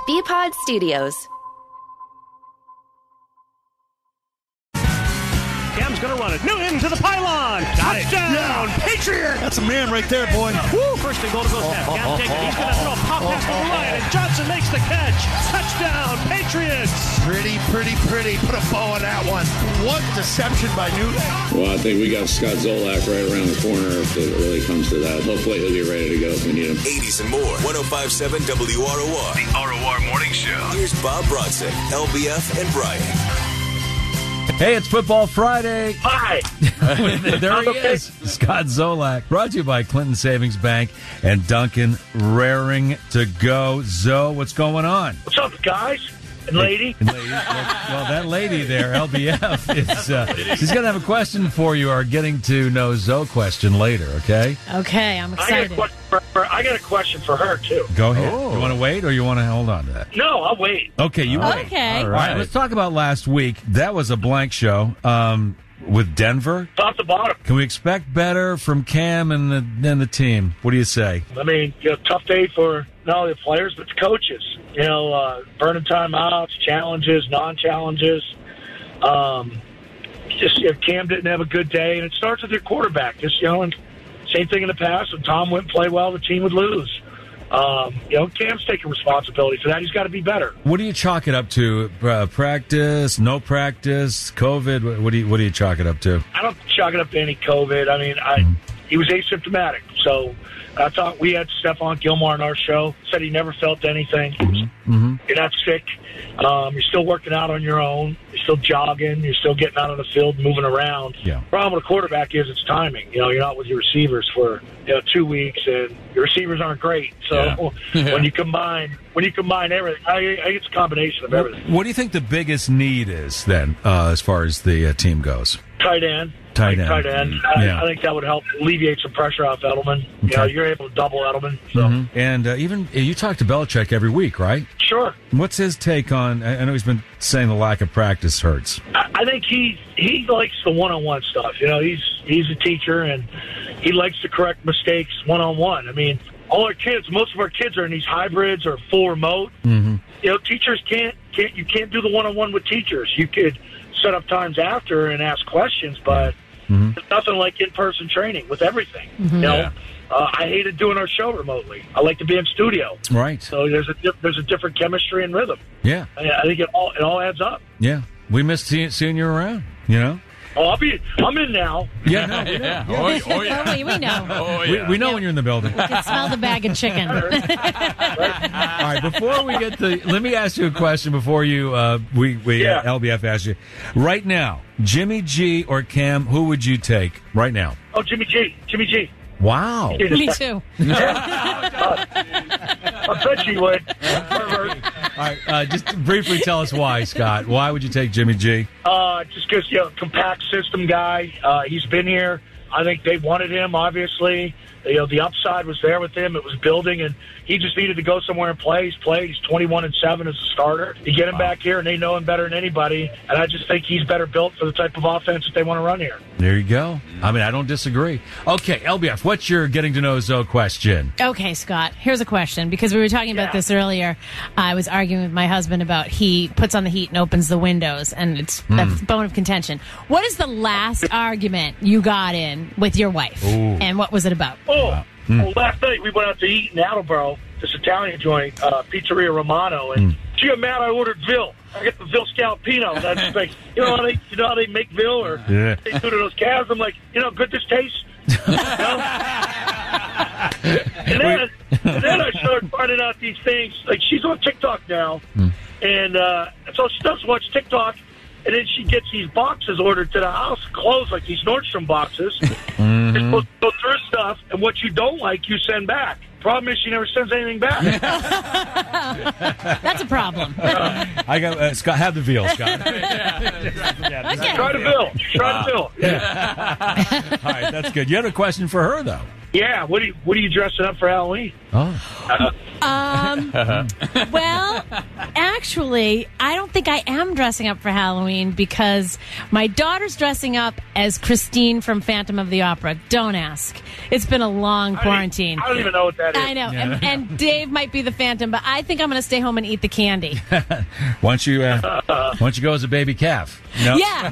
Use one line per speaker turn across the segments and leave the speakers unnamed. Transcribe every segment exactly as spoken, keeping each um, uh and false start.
B-Pod Studios.
Cam's going to run it. Newton to the pylon.
Got
Touchdown.
Yeah.
Patriot.
That's a man right there, boy.
Woo. First and goal to go Cam. Cam takes it. He's going to throw a pop pass to Ryan, and Johnson makes the catch. Touchdown, Patriots.
Pretty, pretty, pretty. Put a bow on that one. What deception by Newton.
Well, I think we got Scott Zolak right around the corner if it really comes to that. Hopefully he'll be ready to go if we need him.
eighties and more. one oh five point seven W R O R. The R O R Morning Show. Here's Bob Bronson, L B F, and Brian.
Hey, it's Football Friday.
Hi.
There he is, Scott Zolak. Brought to you by Clinton Savings Bank and Duncan, raring to go. Zoe, what's going on?
What's up, guys and lady?
And lady. Well, well, that lady there, L B F, is uh, she's going to have a question for you, or getting to know Zoe question later, okay?
Okay, I'm excited.
I got a question for her, I got a question for her too.
Go ahead.
Oh.
You want to wait, or you want to hold on to that?
No, I'll wait.
Okay, you wait.
Okay.
All right, let's talk about last week. That was a blank show um, with Denver.
Top to bottom.
Can we expect better from Cam and the, and the team? What do you say?
I mean, you know, tough day for not only the players but the coaches. You know, uh, burning timeouts, challenges, non-challenges. Um, just you know, Cam didn't have a good day, and it starts with your quarterback. Just you know, and same thing in the past. When Tom wouldn't play well, the team would lose. Um, you know, Cam's taking responsibility for that. He's got to be better.
What do you chalk it up to? Uh, practice, no practice, COVID? What, what do you what do you chalk it up to?
I don't chalk it up to any COVID. I mean, I, mm. he was asymptomatic. So I thought we had Stephon Gilmore on our show. Said he never felt anything.
Mm-hmm. Mm-hmm.
You're not sick. Um, you're still working out on your own. You're still jogging. You're still getting out on the field, moving around.
Yeah.
Problem with a quarterback is it's timing. You know, you're not with your receivers for you know two weeks, and your receivers aren't great. So
Yeah. Yeah.
when you combine when you combine everything, I, I think it's a combination of everything.
What do you think the biggest need is then, uh, as far as the uh, team goes?
Tight end.
Tight end.
Tight end. I,
Yeah.
I think that would help alleviate some pressure off Edelman. You
Okay.
know, you're able to double Edelman. So.
Mm-hmm. And uh, even you talk to Belichick every week, right?
Sure.
What's his take on? I I know he's been saying the lack of practice hurts.
I, I think he he likes the one-on-one stuff. You know, he's he's a teacher, and he likes to correct mistakes one-on-one. I mean, all our kids, most of our kids are in these hybrids or full remote.
Mm-hmm.
You know, teachers can't can't you can't do the one-on-one with teachers. You could set up times after and ask questions, but
Mm-hmm.
it's nothing like in-person training with everything.
Mm-hmm.
You know,
Yeah.
uh, I hated doing our show remotely. I like to be in studio.
Right.
So there's a di- there's a different chemistry and rhythm.
Yeah.
I, I think it all it all adds up.
Yeah. We missed seeing, seeing you around, you know?
Oh, I'll be I'm in now.
Yeah, no, we know.
Yeah. Oh, yeah. Oh, yeah.
Oh, we, we know.
Oh,
We,
yeah.
we know
Yeah.
when you're in the building.
We can smell the bag of chicken.
All right, before we get to, let me ask you a question before you, uh, we, we
Yeah.
uh, L B F asks you. Right now, Jimmy G or Cam, who would you take right now?
Oh, Jimmy G. Jimmy G.
Wow.
Me too.
I bet you would.
All right, uh, just briefly tell us why, Scott. Why would you take Jimmy G?
Uh, just because, you know, compact system guy. Uh, he's been here. I think they wanted him, obviously. You know, the upside was there with him. It was building, and he just needed to go somewhere and play. He's played. He's twenty-one and seven as a starter. You get him
Wow.
back here, and they know him better than anybody. And I just think he's better built for the type of offense that they want to run here.
There you go. I mean, I don't disagree. Okay, L B F, what's your getting to know Zoe question?
Okay, Scott, here's a question, because we were talking about
Yeah.
this earlier. I was arguing with my husband about he puts on the heat and opens the windows, and it's that's the bone of contention. What is the last argument you got in with your wife,
Ooh.
and what was it about?
Oh, well, last night we went out to eat in Attleboro, this Italian joint, uh, Pizzeria Romano, and gee, I'm mad I ordered Ville. I get the Ville Scalpino. And I just like, you know how they, you know how they make Ville, or
Yeah.
they do to those calves. I'm like, you know, how good this tastes. You know? and then, and then I started finding out these things. Like, she's on TikTok now, and uh, that's all she does is watch TikTok. And then she gets these boxes ordered to the house, clothes like these Nordstrom boxes. You're supposed to go through stuff, and what you don't like, you send back. Problem is, she never sends anything back.
That's a problem.
I got uh, Scott. Have the veal, Scott.
Okay.
Try to bill. Try to bill.
Yeah. All right, that's good. You had a question for her, though.
Yeah. What are you What are you dressing up for Halloween?
Oh.
Um, well, actually, I don't think I am dressing up for Halloween because my daughter's dressing up as Christine from Phantom of the Opera. Don't ask. It's been a long quarantine.
I don't even know what that is.
I know. And, and Dave might be the Phantom, but I think I'm going to stay home and eat the candy.
Why don't you, uh, why don't you go as a baby calf? No?
Yeah.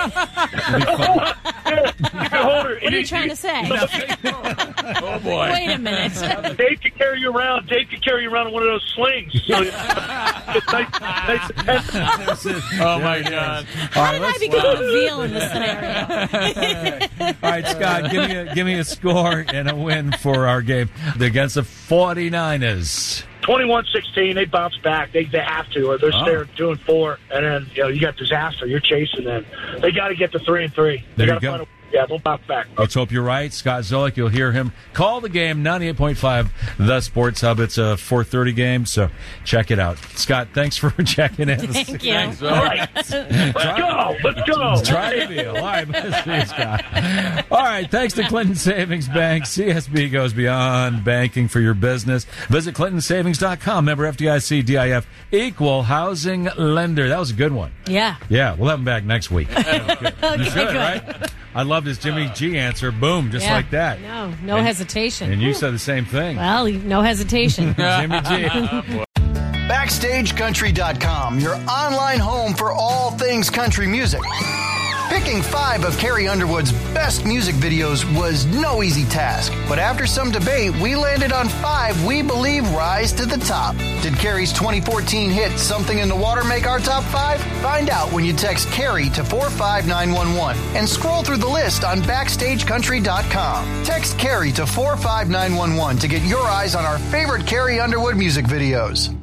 What
What are you trying to say?
Oh, boy.
Wait a minute.
Dave can carry you around. Dave can carry you around in one of those slings. So it's nice, nice and tense.
Oh, my God.
How did I become a veal in this scenario?
All right, Scott, give me a, give me a score and a win for our game against the forty-niners.
twenty-one sixteen, they bounce back. They they have to, or they're
Oh.
there doing four, and then you know you got disaster. You're chasing them. They got to get to three and three. They
There you
gotta
go.
find a- yeah, they'll bounce back.
Let's hope you're right. Scott Zolik, you'll hear him call the game, ninety-eight point five, The Sports Hub. It's a four thirty game, so check it out. Scott, thanks for checking in.
Thank you.
Thanks,
All right, let's go. Let's go.
Try to deal. All right, see you, Scott. All right, thanks to Clinton Savings Bank. C S B goes beyond banking for your business. Visit clinton savings dot com. Member F D I C, D I F, equal housing lender. That was a good one.
Yeah.
Yeah, we'll have him back next week.
Okay,
You should,
good.
right? I loved his Jimmy G answer. Boom, just
Yeah.
like that.
No, no
And-
hesitation.
And you said the same thing.
Well, no hesitation.
Jimmy G.
Backstage Country dot com, your online home for all things country music. Picking five of Carrie Underwood's best music videos was no easy task, but after some debate, we landed on five we believe rise to the top. Did Carrie's twenty fourteen hit Something in the Water make our top five? Find out when you text Carrie to four five nine one one and scroll through the list on Backstage Country dot com. Text Carrie to four five nine one one to get your eyes on our favorite Carrie Underwood music videos.